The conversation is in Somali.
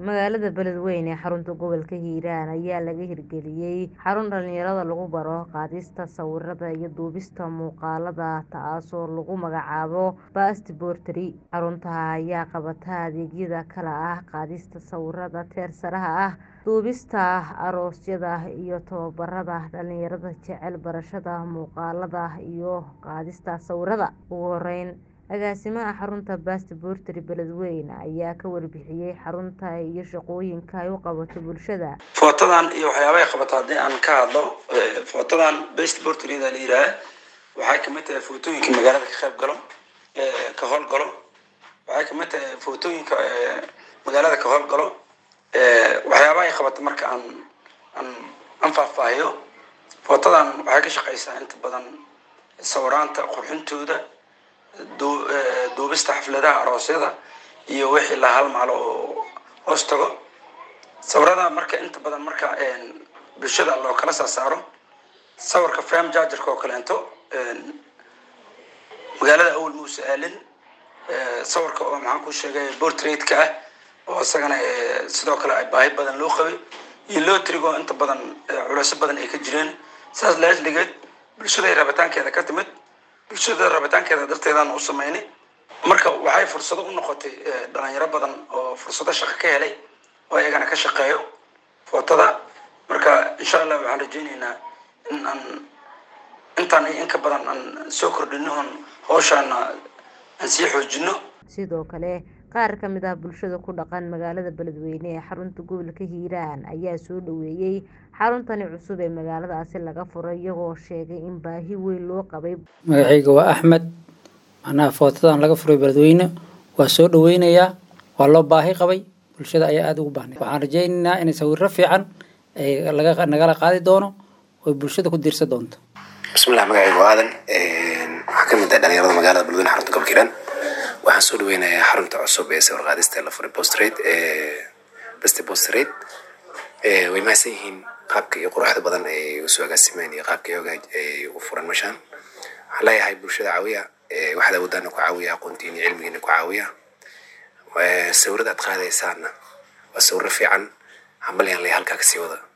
magaalada Beledweyne ee xarunta gobolka Hiiraan ayaa laga hirgeliyay xarun dhalinyarada lagu baro qaadista sawirada iyo duubista muuqaalada taasoo lagu magacaabo Passportry. Xarunta ayaa qabata adeegyada kala ah qaadista sawirada teersaraha ah, duubista aroosyada iyo tababarada dhalinyarada jecel barashada muuqaalada iyo qaadista sawirada. Ugu horeyn, agaasimaha xarunta Passportry Beledweyne ayaa ka warbixiyay xarunta iyo shaqooyinka ay u qabato bulshada. Footadan iyo waxyaabaha ay qabato hadii aan ka hadlo, footadan Passportry la yiraahdo waxay ka mid tahay footooyinka magaalada ka qayb galo, ka howl galo. Waxay ka mid tahay footooyinka magaalada ka howl galo. Waxyaabaha ay qabato marka aan faahfaahiyo, footadan waxay ka shaqeysaa inta badan sawiraanta qurxintooda, duubista xafladaha aroosyada iyo wixii la halmaalo oo hoos tago. Sawirada marka inta badan marka bulshada loo kala saaro sawirka frame jaajarka oo kaleento magaalada awal muuse aalin sawirka oo maxaan ku sheegay portrait-ka ah oo isagana sidoo kale ay baahi badan loo qabay iyo loo trigo inta badan culays badan ay ka jireen. saas la isligeed bulshada rabitaankeeda ka timid, bulshada rabitaankeeda darteedaan u sameynay. Marka waxay fursado u noqotay dhalinyaro badan oo fursado shaqo ka helay oo ayagana ka shaqeeyo footada. Marka insha Allah waxaan rajaynaynaa in intaan in ka badan aan soo kordhino hawshaana aan sii xoojino. Sidoo kale qaar ka mid ah bulshada ku dhaqan magaalada Beledweyne ee xarunta gobolka Hiiraan ayaa soo dhaweeyay xaruntani cusub ee magaaladaasi laga furay, iyagoo sheegay in baahi weyn loo qabay. Magacayga waa Axmed, ana footadan laga furay Beledweyne waa soo dhaweynayaa, waa loo baahi qabay, bulshada ayaa aad ugu baahnay. Waxaan rajaynaynaa in sawirro fiican ay nagala qaadi doono oo bulshada ku diirsan doonto. Bismillah, magacayga waa Aadan, waxaan ka mid ah dhalinyarada magaalada Beledweyne xarunta gobolka Hiiraan. waxaan soo dhaweynayaa xarunta cusub ee sawir qaadista la furay Passportry. Way mahadsan yihiin qaabka iyo quruxda badan ay u soo agaasimeen iyo qaabka ay u furan meeshaan. Waxaan leeyahay bulshada caawiya, waxaad awoodaan ku caawiya, aqoontiina iyo cilmigiina ku caawiya. Sawirada aad qaadaysaana waa sawirro fiican, hambalyan leeyahay halkaa ka sii wada.